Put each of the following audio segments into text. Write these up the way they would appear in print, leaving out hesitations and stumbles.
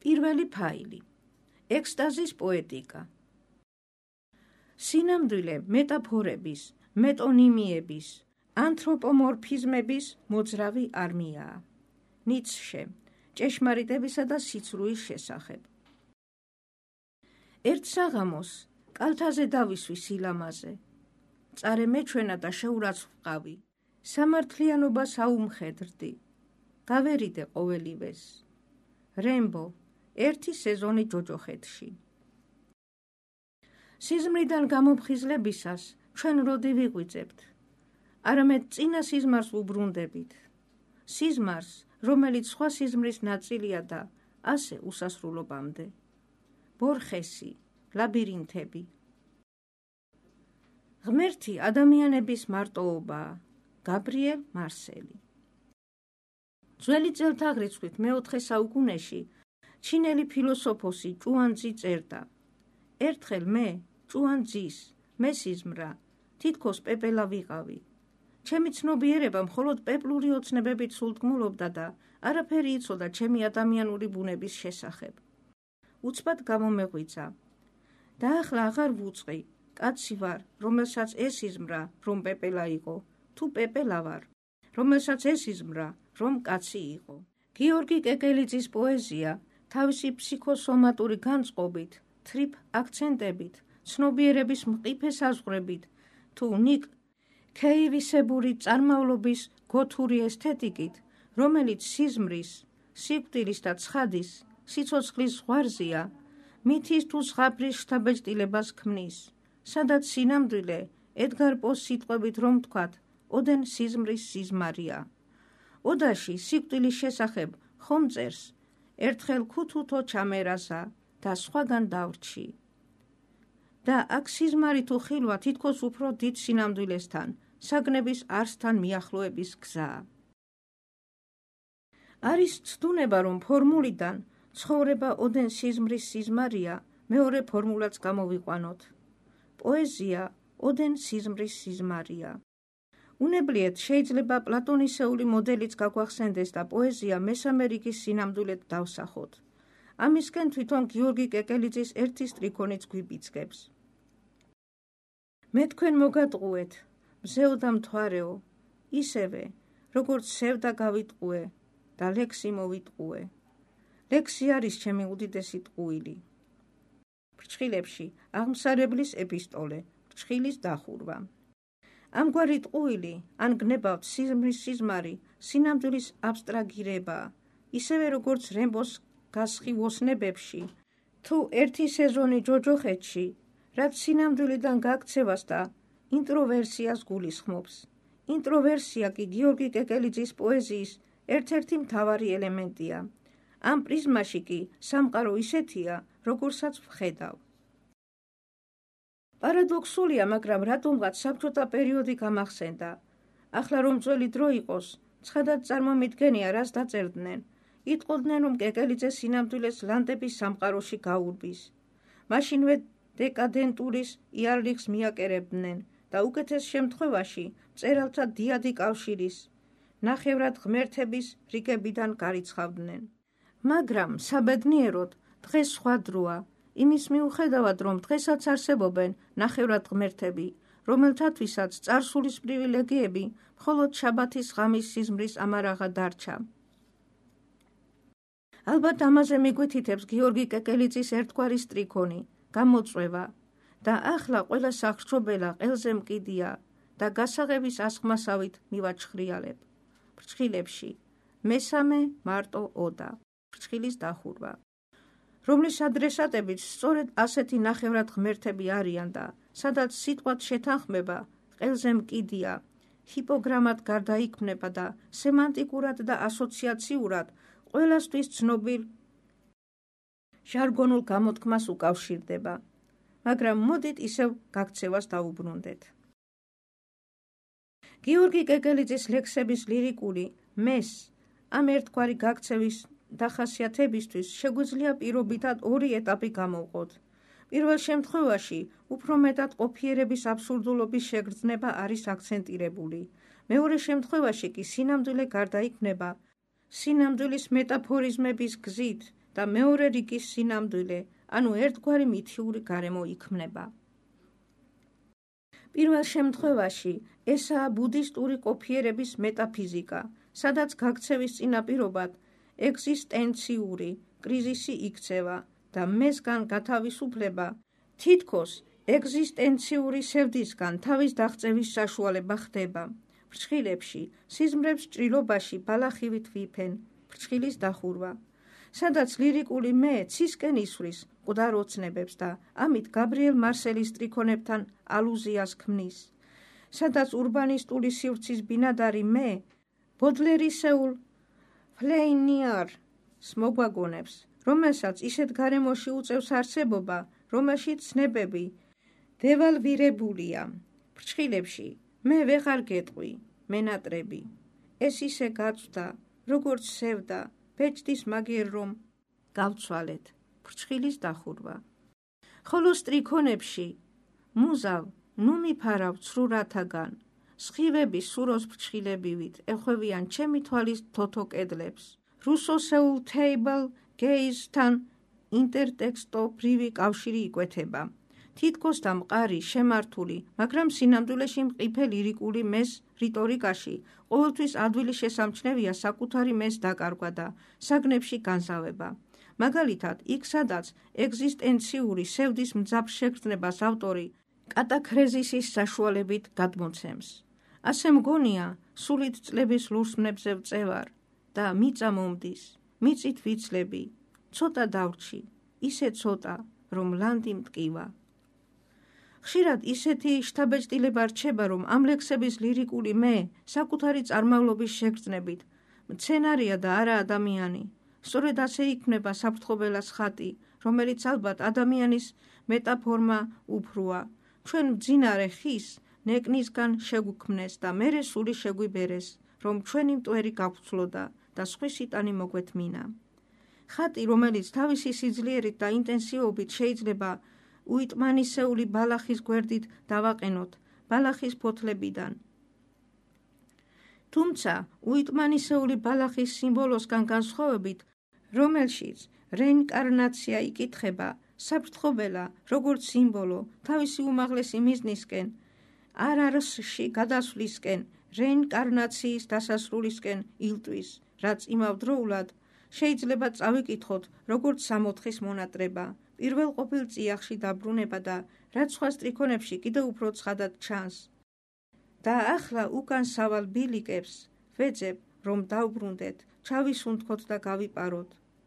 პირველი ფაილი. ექსტაზის პოეტიკა. სინამდვილე მეტაფორების, მეტონიმიების, ანთროპომორფიზმების მოძრავი არმიაა. ნიცშე, ჭეშმარიტებისა და სიცრუის შესახებ. ერთ საღამოს კალთაზე დავისვი სილამაზე. წარე მეჩვენა და შეურაცხყავი. სამართლიანობას აუმხედრდი. გავერიდე ყოველივეს. რემბო, ერთი სეზონი ჯოჯოხეთში. სიზმრიდან გამოფხიზლებისას ჩვენ როდი ვიღვიძებთ? არამედ წინა სიზმარს უბრუნდებით. სიზმარს, რომელიც სხვა სიზმრის ნაწილია და ასე უსასრულობამდე. ბორხესი, ლაბირინთები. ღმერთი ადამიანების მარტოობაა. გაბრიელ მარსელი. ძველი წელთაღრიცხვით მეოთხე საუკუნეში ჩინელი ფილოსოფოსი ჭუანძი წერდა: ერთხელ მე, ჭუანძის, მესიზმრა, თითქოს პეპელა ვიყავი. ჩემი ცნობიერება მხოლოდ პეპლური ოცნებებით სულთგმულობდა და არაფერი იცოდა ჩემი ადამიანური ბუნების შესახებ. უცბად გამომეღვიძა. და ახლა აღარ ვუწყი, კაცი ვარ, რომელსაც ესიზმრა, რომ პეპელა იყო, თუ პეპელა ვარ, რომელსაც ესიზმრა, რომ კაცი იყო. გიორგი კეკელიძის პოეზია თავისი ფსიქოსომატური განწყობით, თრიფ აქცენტებით, ცნობიერების მყიფე საზღვრებით, თუ ნიკ ქეივისებური წარმავლობის გოთური ესთეტიკით, რომელიც სიზმრის, სიკვდილის და ცხადის, სიცოცხლის ზღვარზია, მითის თუ ზღაპრის შთაბეჭდილებას ქმნის, სადაც სინამდვილე ედგარ პოს სიტყვებით რომ თქვათ, ოდენ სიზმრის სიზმარია. ოდაში სიკვდილის შესახებ ხომ წერს, ერთხელ ქუთუთო ჩამერაზა და სხვაგან დავრჩი. და აქ სიზმარი თუ ხილვა თითქოს უფრო დიდ სინამდვილესთან, საგნების არსთან მიახლოების გზაა. არის ცდუნება, რომ ფორმულიდან ცხოვრება ოდენ სიზმრის სიზმარია, მეორე ფორმულაც გამოვიყვანოთ. პოეზია ოდენ სიზმრის სიზმარია. უნებლიეთ შეიძლება პლატონისეული მოდელიც გაგვახსენდეს და პოეზია მესამე რიგის სინამდვილედ დავსახოთ. ამისკენ თვითონ გიორგი კეკელიძის ერთი სტრიქონიც გვიბიძგებს. მე თქვენ მოგატყუეთ, მზეო და მთვარეო, ისევე, როგორც სევდა გავიტყუე და ლექსი მოვიტყუე. ლექსი არის ჩემი უდიდესი ტყუილი. ფრჩხილებში აღმსარებლის ეპისტოლე, ფრჩხილის დახურვა. ამგვარი ტყუილი, ან გნებავთ სიზმრის სიზმარი, სინამდვილის აბსტრაგირებაა, ისევე როგორც რემბოს გასხივოსნებებში, თუ ერთი სეზონი ჯოჯოხეთში, რაც სინამდვილიდან გაქცევას და ინტროვერსიას გულისხმობს. ინტროვერსია კი გიორგი კეკელიძის პოეზიის ერთ-ერთი მთავარი ელემენტია. ამ პრიზმაში კი სამყარო ისეთია, როგორსაც ვხედავ. პარადოქსულია, მაგრამ რატომღაც საბჭოთა პერიოდი გამახსენდა. ახლა რომ ძველი დრო იყოს, ცხადად წარმომიდგენია, რას დაწერდნენ. იტყოდნენ, რომ კეკელიძე სინამდვილეს ლანდების სამყაროში გაურბის. მაშინვე დეკადენტურის იარლიხს მიაკერებდნენ და უკეთეს შემთხვევაში მწერალთა დიადი კავშირის, ნახევრად ღმერთების რიგებიდან გარიცხავდნენ. მაგრამ საბედნიეროდ დღეს სხვა დროა, იმის მიუხედავად, რომ დღესაც არსებობენ ნახევრად ღმერთები, რომელთათვისაც წარსულის პრივილეგიები მხოლოდ შაბათის ღამის სიზმრის ამარაღა დარჩა. ალბათ ამაზე მიგვითითებს გიორგი კეკელიძის ერთგვარი სტრიქონი, გამოწვევა და ახლა ყველა სახშობელა ყელზე მკიდია და გასაღების ასხმასავით მივაჩხრიალებ. ფრჩხილებში მესამე მარტო ოდა, ფრჩხილის დახურვა, რომლის ადრესატებიც სწორედ ასეთი ნახევრად ღმერთები არიან და სადაც სიტყვად შეთანხმება ყელზე მკიდია, ჰიპოგრამად გარდაიქმნება და სემანტიკურად და ასოციაციურად ყველასთვის ცნობილ ჟარგონულ გამოთქმას უკავშირდება, მაგრამ მოდით ისევ გაქცევას დავუბრუნდეთ. გიორგი კეკელიძის ლექსების ლირიკული მეს ამ ერთგვარი გაქცევის დახასიათებისთვის შეგვიძლია პირობითად ორი ეტაპი გამოვყოთ. პირველ შემთხვევაში უფრო მეტად ყოფიერების აბსურდულობის შეგრძნება არის აქცენტირებული. მეორე შემთხვევაში კი სინამდვილე გარდაიქმნება სინამდვილის მეტაფორიზმების გზით და მეორე რიგის სინამდვილე, ანუ ერთგვარი მითიური გარემო იქმნება. პირველ შემთხვევაში ესაა ბუდისტური ყოფიერების მეტაფიზიკა, სადაც გაქცევის წინაპირობად ეგზისტენციური კრიზისი იქცევა და მესგან გათავისუფლება თითქოს ეგზისტენციური სევდისგან თავის დაღწევის საშუალება ხდება. ფრჩხილებში, სიზმრებს ჭრილობაში ბალახივით ვიფენ, ფრჩხილის დახურვა, სადაც ლირიკული მე ცისკენ ისვრის მკვდარ ოცნებებს და ამით გაბრიელ მარსელის სტრიქონებთან ალუზიას ქმნის, სადაც ურბანისტული სივრცის ბინადარი მე ბოდლერისეულ ფლეინიარს მოგვაგონებს, რომელსაც ისეთ გარემოში უწევს არსებობა, რომელშიც ცნებები დევალვირებულია. ფრჩხილებში მე ვეღარ გეტყვი, მენატრები, ეს ისე გაწვდა, როგორც სევდა, ბეჭდის მაგიერ რომ გავცვალეთ, ფრჩხილის დახურვა. ხოლო სტრიქონებში მუზავ ნუ მიფარავ ცრურათაგან, სხივების სუროს ფრჩხილებივით ეხვევიან ჩემი თვალის თოთო კედლებს. რუსოსეულ თეიბლ გეიზთან ინტერტექსტობრივი კავშირი იკვეთება. თითქოს და მყარი, შემართული, მაგრამ სინამდვილეში მყიფე ლირიკული მეს რიტორიკაში ყოველთვის ადვილი შესამჩნევია საკუთარი მეს დაკარგვა და საგნებში განზავება. მაგალითად, იქ სადაც ეგზისტენციური სევდის მძაფრ შეგრძნებას ავტორი კატაქრეზისის საშუალებით გადმოცემს. ასე მგონია, სულით წლების ლურსმნებზე ვწევარ და მიწა მომდის, მიწით ვიცლები, ცოტა დავრჩი, ისე ცოტა, რომ ლანდი მტკივა. ხშირად ისეთი შთაბეჭდილება რჩება, რომ ამ ლექსების ლირიკული მე საკუთარი წარმავლობის შეგრძნებით მცენარია და არა ადამიანი. სწორედ ასე იქმნება საფრთხობელას ხატი, რომელიც ალბათ ადამიანის მეტაფორმა უფროა. ჩვენ მძინარე ხის ნეკნისგან შეგვქმნეს და მერე სული შეგვიბერეს, რომ ჩვენი მტვერი გავცვლოდა და სხვის იტანი მოგვეთმინა. ხატი, რომელიც თავისი სიძლიერით და ინტენსივობით შეიძლება უიტმანისეული ბალახის გვერდით დავაყენოთ ბალახის ფოთლებიდან. თუმცა უიტმანისეული ბალახის სიმბოლოსგან განსხვავებით, რომელშიც რეინკარნაცია იკითხება, საფრთხობელა, როგორც სიმბოლო, თავისი უმაღლესი მიზნისკენ, არარსში გადასვლისკენ, რეინკარნაციის დასასრულისკენ ილტვის, რაც იმავდროულად შეიძლება წავიკითხოთ, როგორც სამოთხის მონატრება, პირველ ყოფილ წიაღში დაბრუნება და რაც სხვა სტრიქონებში კიდევ უფრო ცხადად ჩანს. და ახლა უკან სავალ ბილიკებს ვეძებ, რომ დავბრუნდეთ, ჩავისუნთქოთ და გავიპაროთ.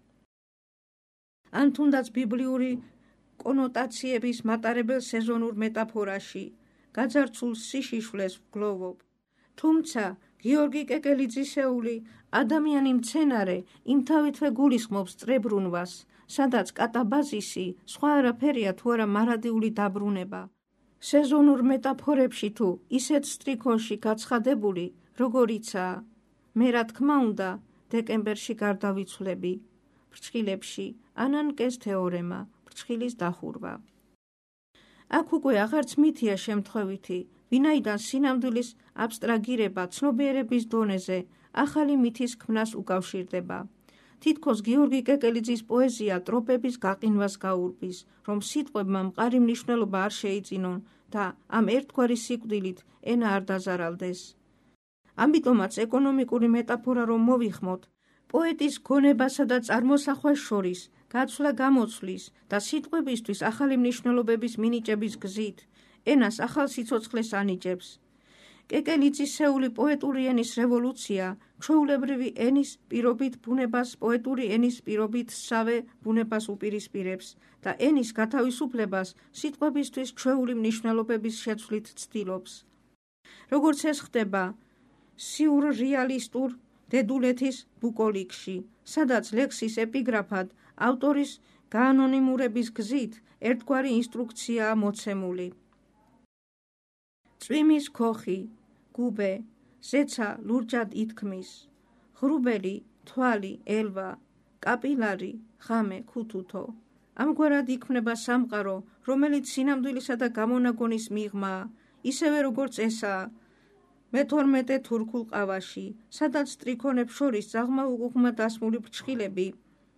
ან თუნდაც ბიბლიური კონოტაციების მატარებელ სეზონურ მეტაფორაში გაძარცულ სიშიშვლეს ვგლოვობ. თუმცა გიორგი კეკელიძისეული ადამიანი მცენარე იმთავითვე გულისხმობს წრებრუნვას, სადაც კატაბაზისი სხვა არაფერია თუ არა მარადიული დაბრუნება. სეზონურ მეტაფორებში თუ ისეთ სტრიქონში გაცხადებული, როგორიცაა, მე რა თქმა უნდა, დეკემბერში გარდავიცვლები, ფრჩხილებში ანანკეს თეორემა, ფრჩხილის დახურვა. აქ უკვე აღარც მითია შემთხვევითი, ვინაიდან სინამდვილის აბსტრაგირება ცნობიერების დონეზე ახალი მითის ქმნას უკავშირდება. თითქოს გიორგი კეკელიძის პოეზია ტროპების გაყინვას გაურბის, რომ სიტყვებმა მყარი მნიშვნელობა არ შეიწინონ და ამ ერთგვარი სიკვდილით ენა არ დაზარალდეს. ამიტომაც ეკონომიკური მეტაფორა რომ მოვიხმოთ, პოეტის გონებასა და წარმოსახვას შორის გაცვლა-გამოცვლის და სიტყვებისთვის ახალი მნიშვნელობების მინიჭების გზით ენას ახალ სიცოცხლეს ანიჭებს. კეკელიძისეული პოეტური ენის რევოლუცია ჩვეულებრივი ენის პირობით ბუნებას პოეტური ენის პირობით სავე ბუნებას უპირისპირებს და ენის გათავისუფლებას სიტყვებისთვის ჩვეული მნიშვნელობების შეცვლით ცდილობს. როგორც ეს ხდება სიურრეალისტურ დედულეთის ბუკოლიკში, სადაც ლექსის ეპიგრაფად ავტორის გაანონიმურების გზით ერთგვარი ინსტრუქციაა მოცემული. წვიმის ქოხი, გუბე, ზეცა ლურჯად ითქმის, ღრუბელი, თვალი, ელვა, კაპილარი, ღამე, ქუთუთო. ამგვარად იქმნება სამყარო, რომელიც სინამდვილისა და გამონაგონის მიღმაა, ისევე როგორც ესაა მე-12 თურქულ ყავაში, სადაც სტრიქონებს შორის ძაღლმა უკუღმა დასმული ფრჩხილები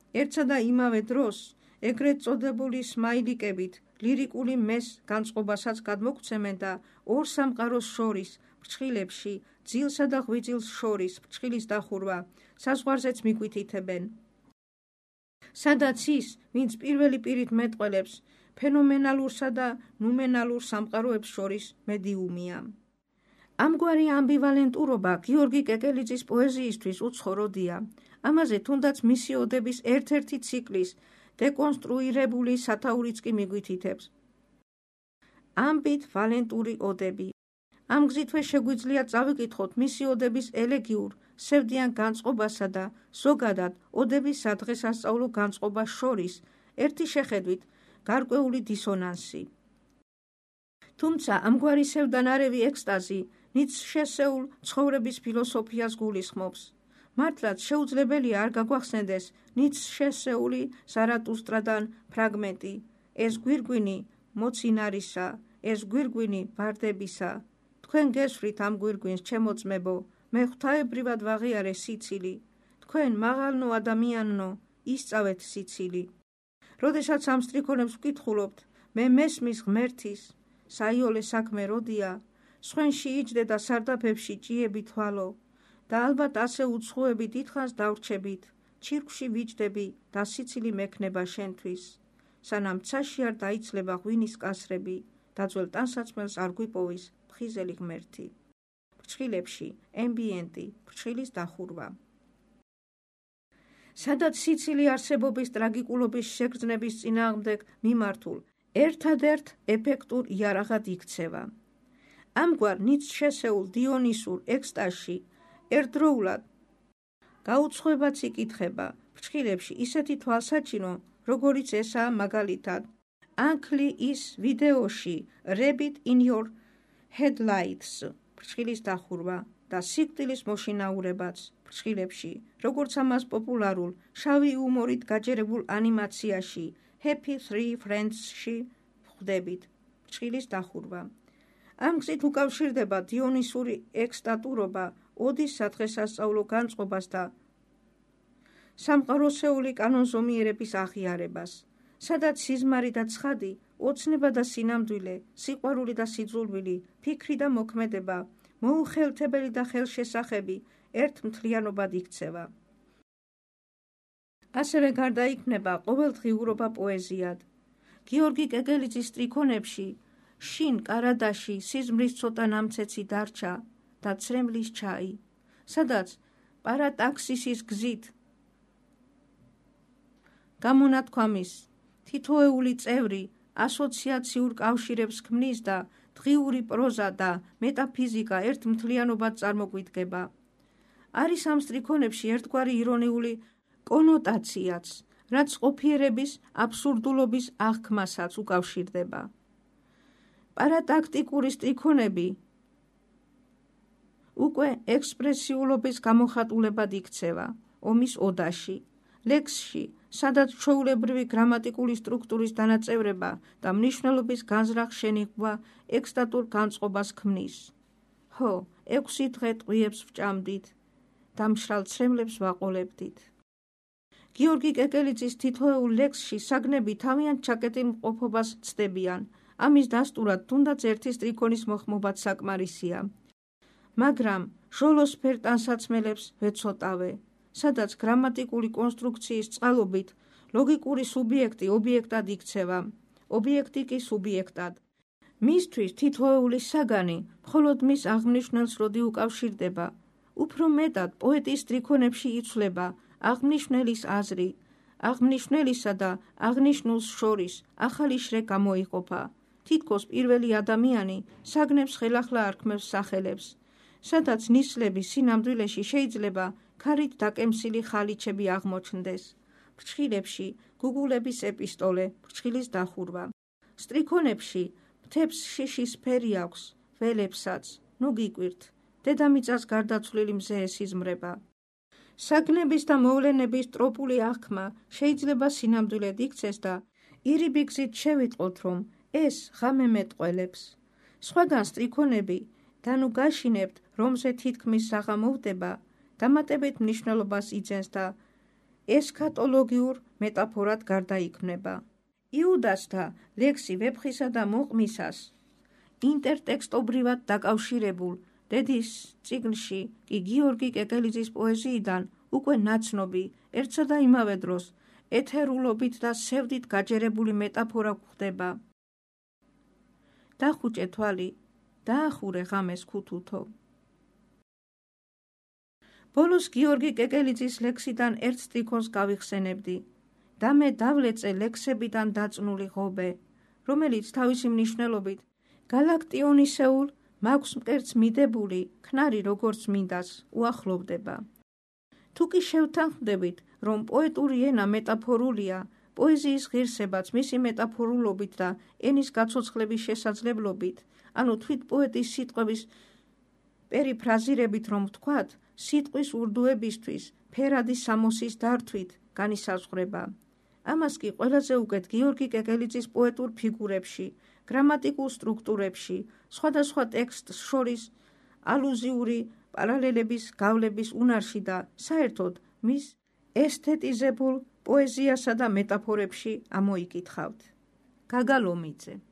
ერთსა და იმავე დროს ეგრეთ წოდებული სმაილიკებით ლირიკული მეს განწყობასაც გადმოგცემენ და ორ სამყაროს შორის ფრჩხილებში, ძილსა და ღვიძლს შორის ფრჩხილის დახურვა საზღვარზეც მიგვითითებენ. სადაც ის, ვინც პირველი პირით მეტყველებს, ფენომენალურსა და ნუმენალურ სამყაროებს შორის მედიუმია. ამგვარი ამბივალენტურობა გიორგი კეკელიძის პოეზიისთვის უცხოროდია. ამაზე თუნდაც მისი ოდების ერთ-ერთი ციკლის დეკონსტრუირებული სათაურიც კი მიგვითითებს. ამბით ვალენტური ოდები. ამ გზითვე შეგვიძლია წავიკითხოთ მისი ოდების ელეგიურ, სევდიან განწყობასა და ზოგადად ოდების სადღესასწაულო განწყობას შორის ერთი შეხედვით გარკვეული დისონანსი. თუმცა ამგვარი სევდანარევი ექსტაზი ნიცშესეულ ცხოვრების ფილოსოფიას გულისხმობს. მართლაც შეუძლებელია არ გაგვახსენდეს ნიცშესეული ზარატუსტრადან ფრაგმენტი. ეს გვირგვინი მოცინარისა, ეს გვირგვინი ვარდებისა. თქვენ გესვრით ამ გვირგვინს, ჩემო ძმებო, მე ღვთაებრივად ვაღიარე სიცილი. თქვენ მაღალნო ადამიანნო, ისწავეთ სიცილი. როდესაც ამ სტრიქონებს ვკითხულობთ, მე მესმის ღმერთის, საიოლე საქმე როდია, სხვენში იჯდე და სარდაფებში ჭიები თვალო და ალბათ ასე უცხოები დიდხანს დავრჩებით, ჩირკში ვიჯდები და სიცილი მექნება შენთვის. სანამ ცაში არ დაიცლება ღვინის კასრები და ძველ ტანსაცმელს არ გვიპოვის ფხიზელი ღმერთი. ფრჩხილებში ემბიენტი, ფრჩხილის დახურვა. სადაც სიცილი არსებობის ტრაგიკულობის შეგრძნების წინააღმდეგ მიმართულ ერთადერთ ეფექტურ იარაღად იქცევა. ამგვარ ნიცშესეულ დიონისურ ექსტაზში ერთდროულად გაუცხოებაც იკითხება ფრჩხილებში ისეთი თვალსაჩინო, როგორიც ესაა მაგალითად Uncle is ვიდეოში Rabbit in your headlights ფრჩხილის დახურვა და სიკვდილის მოშინაურებაც ფრჩხილებში, როგორც ამას პოპულარულ შავი იუმორით გაჯერებულ ანიმაციაში Happy Three Friends-ში ვხვდებით ფრჩხილის დახურვა. ამ გზით უკავშირდება დიონისური ექსტატურობა ოდის სადღესასწაულო განწყობას და სამყაროსეული კანონზომიერების აღიარებას, სადაც სიზმარი და ცხადი, ოცნება და სინამდვილე, სიყვარული და სიძულვილი, ფიქრი და მოქმედება, მოუხელთებელი და ხელშესახები ერთ მთლიანობად იქცევა. ასევე გარდაიქმნება ყოველდღიურობა პოეზიად. გიორგი კეკელიძის სტრიქონებში შინ კარადაში სიზმრის ცოტა ნამცეცი დარჩა და ცრემლის ჩაი, სადაც პარატაქსისის გზით გამონათქვამის თითოეული წევრი ასოციაციურ კავშირებს ქმნის და დღიური პროზა და მეტაფიზიკა ერთ მთლიანობად წარმოგვიდგება. არის ამ სტრიქონებში ერთგვარი ირონიული კონოტაციაც, რაც ყოფიერების აბსურდულობის აღქმასაც უკავშირდება. პარატაქტიკური სტრიქონები უკვე ექსპრესიულობის გამოხატულებად იქცევა ომის ოდაში, ლექსში, სადაც ჩვეულებრივი გრამატიკული სტრუქტურის დანაწევრება და მნიშვნელობის განზრახ შენიღვა ექსტატურ განწყობას ქმნის. ჰო, 6 დღე ტყვიებს ვჭამდით და მშრალ ცრემლებს ვაყოლებდით. გიორგი კეკელიძის თითოეულ ლექსში საგნები თავიანთ ჩაკეტილ მყოფობას ცდებიან. ამის დასტურად თუნდაც ერთი სტრიქონის მოხმობაც საკმარისია. მაგრამ ჟოლოსფერ ტანსაცმელებს ვეცოტავე, სადაც გრამატიკული კონსტრუქციის წყალობით ლოგიკური სუბიექტი ობიექტად იქცევა, ობიექტი კი სუბიექტად. მისთვის თითოეული საგანი მხოლოდ მის აღნიშნულს როდი უკავშირდება, უფრო მეტად პოეტის სტრიქონებში იცვლება აღნიშნელის აზრი, აღნიშნელისა და აღნიშნულს შორის ახალი შრე გამოიყოფა. თითქოს პირველი ადამიანი საგნებს ხელახლა არქმევს სახელებს, სადაც ნისლების სინამდვილეში შეიძლება ქარით დაკემსილი ხალიჩები აღმოჩნდეს. ფრჩხილებში გუგულების ეპისტოლე, ფრჩხილის დახურვა. სტრიქონებში მთებს შიშის ფერი აქვს, ველებსაც, ნუ გიკვირთ, დედამიწას გარდაცვლილი მზე ესიზმრება. საგნების და მოვლენების ტროპული აღქმა შეიძლება სინამდვილედ იქცეს და ირიბი გზით შევიტყოთ, რომ ეს ღამე მეტყველებს. სხვაგან სტრიქონები და ნუ გაშინებთ, რომზე თითქმის საღამოვდება, დამატებით მნიშვნელობას იძენს და ესქატოლოგიურ მეტაფორად გარდაიქმნება. იუდასთა ლექსი ვეფხისა და მოყმისას ინტერტექსტობრივად დაკავშირებულ დედის წიგნში კი გიორგი კეკელიძის პოეზიიდან უკვე ნაცნობი, ერთსა და იმავე დროს ეთერულობით და სევდით გაჯერებული მეტაფორა გვხდება. დახუჭე თვალი, დაახურე ღამეს ქუთუთო. ბოლოს გიორგი კეკელიძის ლექსიდან ერთ სტიქოს გავიხსენებდი და მე დავლეწე ლექსებიდან დაწნული ღობე, რომელიც თავისი მნიშვნელობით გალაქტიონისეულ მაქვს მკერდს მიდებული ქნარი როგორც მინდას უახლოვდება. თუ კი შევთანხმდებით, რომ პოეტური ენა მეტაფორულია, პოეზიის ღირსებაც მისი მეტაფორულობით და ენის გაცოცხლების შესაძლებლობით, ანუ თვით პოეტის სიტყვების პერიფრაზირებით რომ ვთქვათ, სიტყვის ურდუებისთვის ფერადი სამოსის დართვით განისაზღვრება. ამას კი ყველაზე უკეთ გიორგი კეკელიძის პოეტურ ფიგურებში, გრამატიკულ სტრუქტურებში, სხვადასხვა ტექსტს შორის ალუზიური პარალელების გავლების უნარში და საერთოდ მის ესთეტიზებულ პოეზიასა და მეტაფორებში ამოიკითხავთ. გაგა ლომიძე.